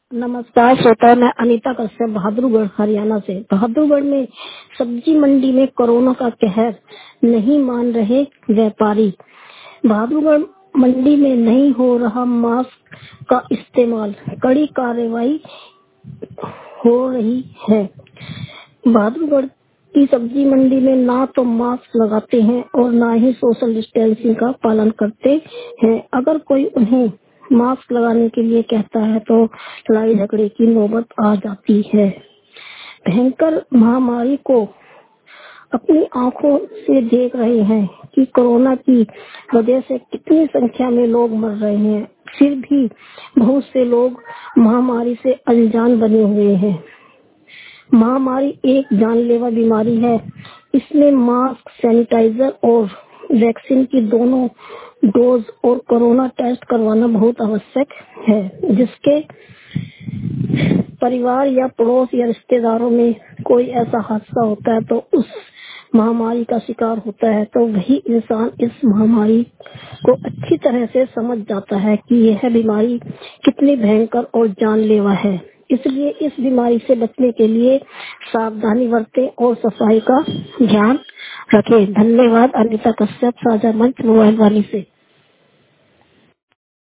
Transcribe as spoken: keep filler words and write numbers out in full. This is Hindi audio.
नमस्कार श्रोता, मैं अनीता कश्यप बहादुरगढ़ हरियाणा से। बहादुरगढ़ में सब्जी मंडी में कोरोना का कहर, नहीं मान रहे व्यापारी। बहादुरगढ़ मंडी में नहीं हो रहा मास्क का इस्तेमाल, कड़ी कार्रवाई हो रही है। बहादुरगढ़ की सब्जी मंडी में ना तो मास्क लगाते हैं और ना ही सोशल डिस्टेंसिंग का पालन करते हैं। अगर कोई उन्हें मास्क लगाने के लिए कहता है तो लड़ाई झगड़े की नौबत आ जाती है। भयंकर महामारी को अपनी आंखों से देख रहे हैं कि कोरोना की वजह से कितनी संख्या में लोग मर रहे हैं, फिर भी बहुत से लोग महामारी से अनजान बने हुए हैं। महामारी एक जानलेवा बीमारी है। इसमें मास्क, सैनिटाइजर और वैक्सीन की दोनों डोज और कोरोना टेस्ट करवाना बहुत आवश्यक है। जिसके परिवार या पड़ोस या रिश्तेदारों में कोई ऐसा हादसा होता है तो उस महामारी का शिकार होता है, तो वही इंसान इस महामारी को अच्छी तरह से समझ जाता है कि यह बीमारी कितनी भयंकर और जानलेवा है। इसलिए इस बीमारी से बचने के लिए सावधानी बरतें और सफाई का ध्यान रखें। धन्यवाद। अनीता कश्यप, साझा मंच, मोबाइल वाली से।